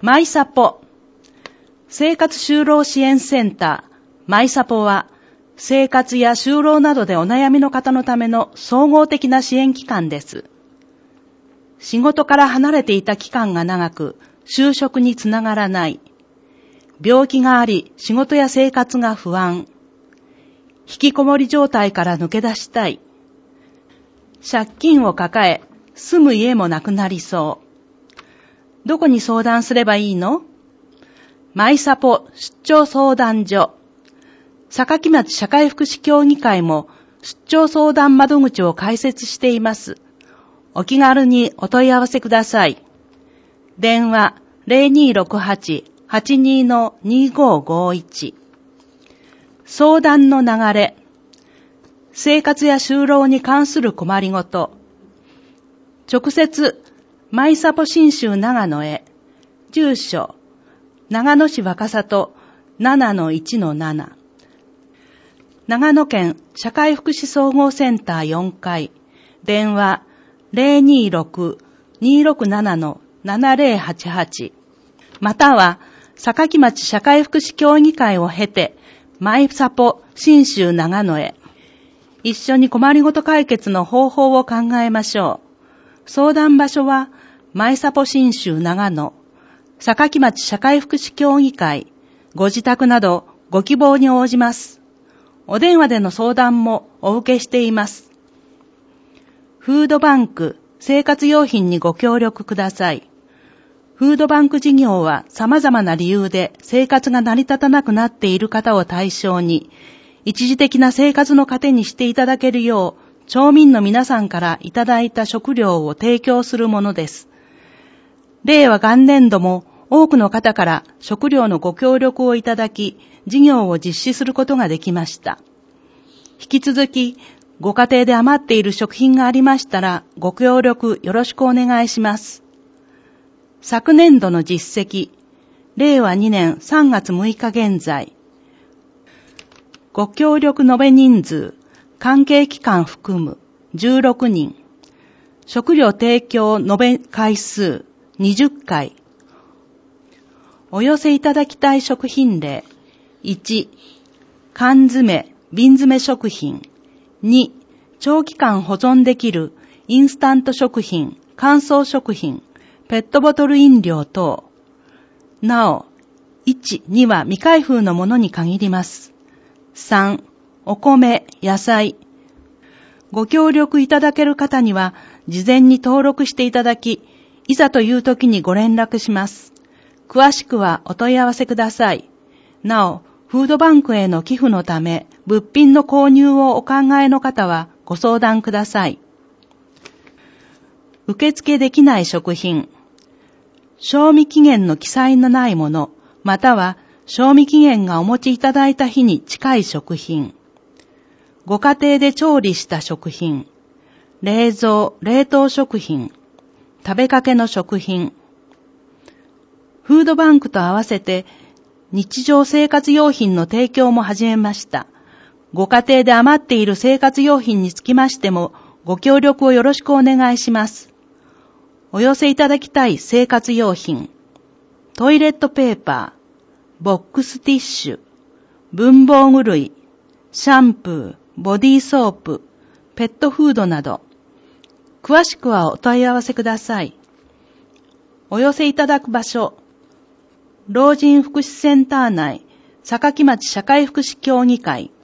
マイサポ生活就労支援センターマイサポは生活や就労などでお悩みの方のための総合的な支援機関です。仕事から離れていた期間が長く就職につながらない、病気があり仕事や生活が不安、引きこもり状態から抜け出したい、借金を抱え住む家もなくなりそう。どこに相談すればいいの？マイサポ出張相談所。坂町社会福祉協議会も出張相談窓口を開設しています。お気軽にお問い合わせください。電話 0268-82-2551。相談の流れ。生活や就労に関する困りごと。直接マイサポ信州長野へ。住所、長野市若里 7-1-7。長野県社会福祉総合センター4階。電話 026-267-7088。または、坂町社会福祉協議会を経て、マイサポ信州長野へ。一緒に困りごと解決の方法を考えましょう。相談場所は、マイサポ信州長野、坂町社会福祉協議会、ご自宅などご希望に応じます。お電話での相談もお受けしています。フードバンク、生活用品にご協力ください。フードバンク事業は様々な理由で生活が成り立たなくなっている方を対象に、一時的な生活の糧にしていただけるよう、町民の皆さんからいただいた食料を提供するものです。令和元年度も多くの方から食料のご協力をいただき、事業を実施することができました。引き続き、ご家庭で余っている食品がありましたら、ご協力よろしくお願いします。昨年度の実績、令和2年3月6日現在、ご協力延べ人数、関係機関含む16人、食料提供延べ回数20回、お寄せいただきたい食品例、1、缶詰、瓶詰食品、2、長期間保存できるインスタント食品、乾燥食品、ペットボトル飲料等。なお、1、2は未開封のものに限ります。3、お米、野菜。ご協力いただける方には、事前に登録していただき、いざという時にご連絡します。詳しくはお問い合わせください。なお、フードバンクへの寄付のため、物品の購入をお考えの方はご相談ください。受付できない食品。賞味期限の記載のないもの、または賞味期限がお持ちいただいた日に近い食品。ご家庭で調理した食品。冷蔵・冷凍食品。食べかけの食品。フードバンクと合わせて日常生活用品の提供も始めました。ご家庭で余っている生活用品につきましてもご協力をよろしくお願いします。お寄せいただきたい生活用品。トイレットペーパー、ボックスティッシュ、文房具類、シャンプー、ボディーソープ、ペットフードなど。詳しくはお問い合わせください。お寄せいただく場所。老人福祉センター内、坂町社会福祉協議会。